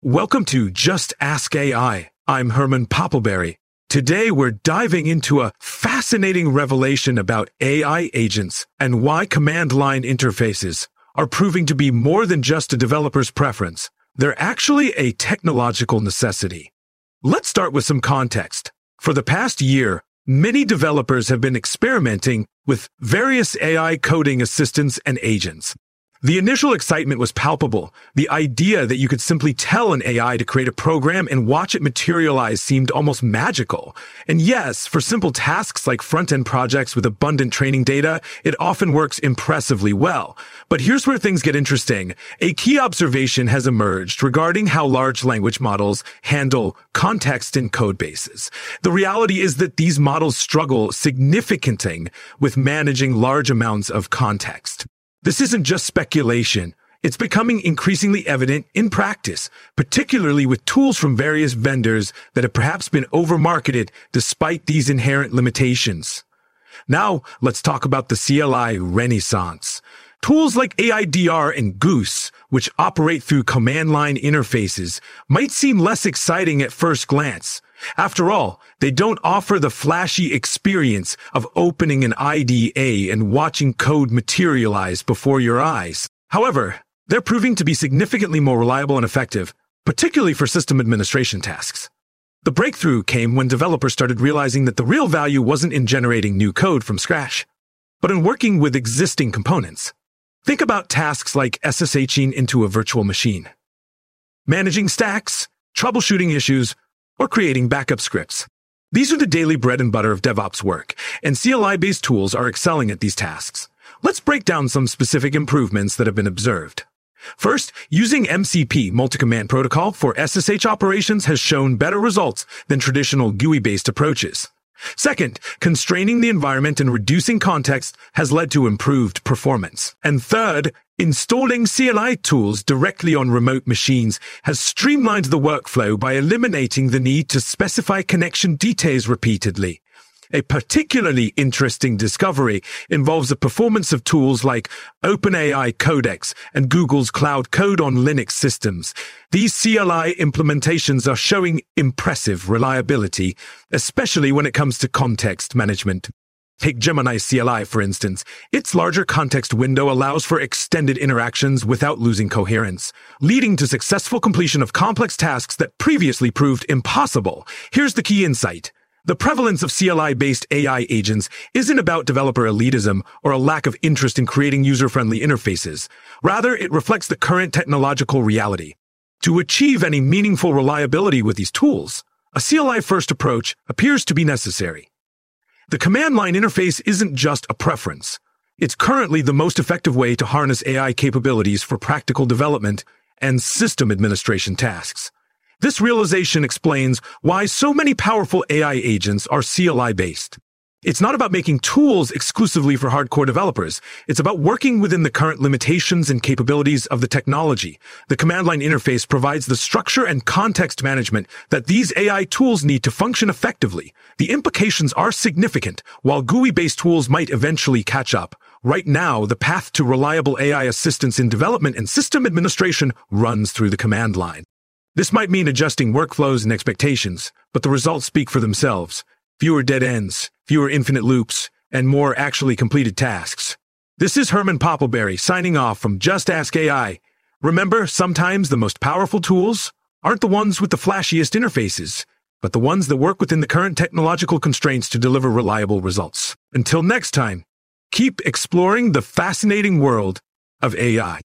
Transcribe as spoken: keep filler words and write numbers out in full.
Welcome to Just Ask A I. I'm Herman Poppleberry. Today we're diving into a fascinating revelation about A I agents and why command line interfaces are proving to be more than just a developer's preference. They're actually a technological necessity. Let's start with some context. For the past year, many developers have been experimenting with various A I coding assistants and agents. The initial excitement was palpable. The idea that you could simply tell an A I to create a program and watch it materialize seemed almost magical. And yes, for simple tasks like front-end projects with abundant training data, it often works impressively well. But here's where things get interesting. A key observation has emerged regarding how large language models handle context in code bases. The reality is that these models struggle significantly with managing large amounts of context. This isn't just speculation. It's becoming increasingly evident in practice, particularly with tools from various vendors that have perhaps been overmarketed despite these inherent limitations. Now, let's talk about the C L I renaissance. Tools like A I D R and Goose, which operate through command line interfaces, might seem less exciting at first glance. After all, they don't offer the flashy experience of opening an I D E and watching code materialize before your eyes. However, they're proving to be significantly more reliable and effective, particularly for system administration tasks. The breakthrough came when developers started realizing that the real value wasn't in generating new code from scratch, but in working with existing components. Think about tasks like SSHing into a virtual machine, managing stacks, troubleshooting issues, or creating backup scripts. These are the daily bread and butter of DevOps work, and C L I-based tools are excelling at these tasks. Let's break down some specific improvements that have been observed. First, using M C P, Multi-Command Protocol, for S S H operations has shown better results than traditional G U I-based approaches. Second, constraining the environment and reducing context has led to improved performance. And third, installing C L I tools directly on remote machines has streamlined the workflow by eliminating the need to specify connection details repeatedly. A particularly interesting discovery involves the performance of tools like OpenAI Codex and Google's Cloud Code on Linux systems. These C L I implementations are showing impressive reliability, especially when it comes to context management. Take Gemini C L I, for instance. Its larger context window allows for extended interactions without losing coherence, leading to successful completion of complex tasks that previously proved impossible. Here's the key insight. The prevalence of C L I-based A I agents isn't about developer elitism or a lack of interest in creating user-friendly interfaces. Rather, it reflects the current technological reality. To achieve any meaningful reliability with these tools, a C L I-first approach appears to be necessary. The command line interface isn't just a preference. It's currently the most effective way to harness A I capabilities for practical development and system administration tasks. This realization explains why so many powerful A I agents are C L I-based. It's not about making tools exclusively for hardcore developers. It's about working within the current limitations and capabilities of the technology. The command line interface provides the structure and context management that these A I tools need to function effectively. The implications are significant. While G U I-based tools might eventually catch up, right now the path to reliable A I assistance in development and system administration runs through the command line. This might mean adjusting workflows and expectations, but the results speak for themselves. Fewer dead ends, fewer infinite loops, and more actually completed tasks. This is Herman Poppleberry signing off from Just Ask A I. Remember, sometimes the most powerful tools aren't the ones with the flashiest interfaces, but the ones that work within the current technological constraints to deliver reliable results. Until next time, keep exploring the fascinating world of A I.